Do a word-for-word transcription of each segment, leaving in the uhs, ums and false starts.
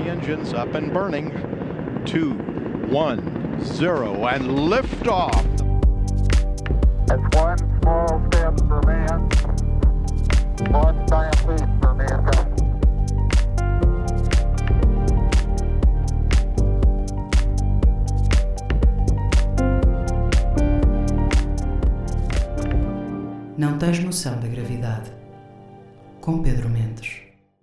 engines up and burning. Two, one, zero, and liftoff. It's one small step for man, one giant leap for mankind. Não tens noção da gravidade. Com Pedro Mendes.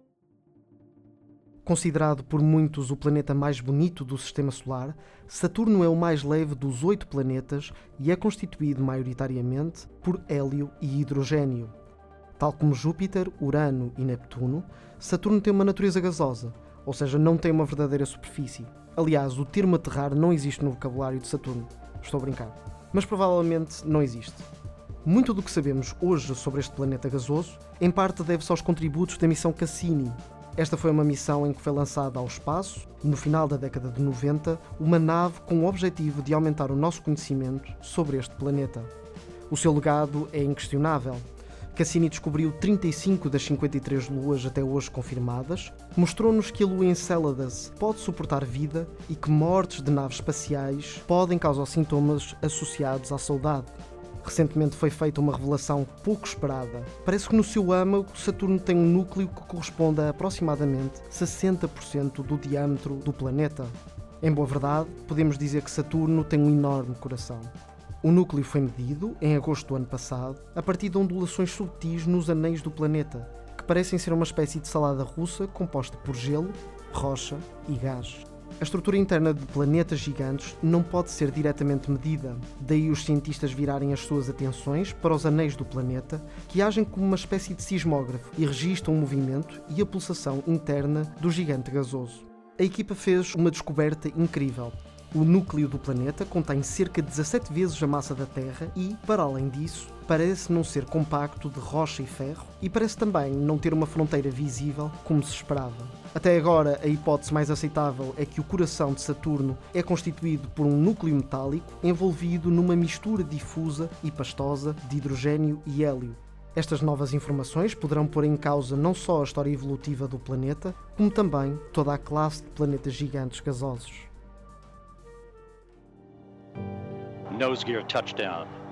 Considerado por muitos o planeta mais bonito do Sistema Solar, Saturno é o mais leve dos oito planetas e é constituído maioritariamente por hélio e hidrogênio. Tal como Júpiter, Urano e Neptuno, Saturno tem uma natureza gasosa, ou seja, não tem uma verdadeira superfície. Aliás, o termo aterrar não existe no vocabulário de Saturno. Estou a brincar. Mas provavelmente não existe. Muito do que sabemos hoje sobre este planeta gasoso, em parte deve-se aos contributos da missão Cassini. Esta foi uma missão em que foi lançada ao espaço, no final da década de noventa, uma nave com o objetivo de aumentar o nosso conhecimento sobre este planeta. O seu legado é inquestionável. Cassini descobriu trinta e cinco das cinquenta e três luas até hoje confirmadas, mostrou-nos que a lua Enceladus pode suportar vida e que mortes de naves espaciais podem causar sintomas associados à saudade. Recentemente foi feita uma revelação pouco esperada. Parece que no seu âmago Saturno tem um núcleo que corresponde a aproximadamente sessenta por cento do diâmetro do planeta. Em boa verdade, podemos dizer que Saturno tem um enorme coração. O núcleo foi medido, em agosto do ano passado, a partir de ondulações subtis nos anéis do planeta, que parecem ser uma espécie de salada russa composta por gelo, rocha e gás. A estrutura interna de planetas gigantes não pode ser diretamente medida, daí os cientistas virarem as suas atenções para os anéis do planeta, que agem como uma espécie de sismógrafo e registram o movimento e a pulsação interna do gigante gasoso. A equipa fez uma descoberta incrível. O núcleo do planeta contém cerca de dezassete vezes a massa da Terra e, para além disso, parece não ser compacto de rocha e ferro e parece também não ter uma fronteira visível como se esperava. Até agora, a hipótese mais aceitável é que o coração de Saturno é constituído por um núcleo metálico envolvido numa mistura difusa e pastosa de hidrogênio e hélio. Estas novas informações poderão pôr em causa não só a história evolutiva do planeta, como também toda a classe de planetas gigantes gasosos. Nose gear touchdown.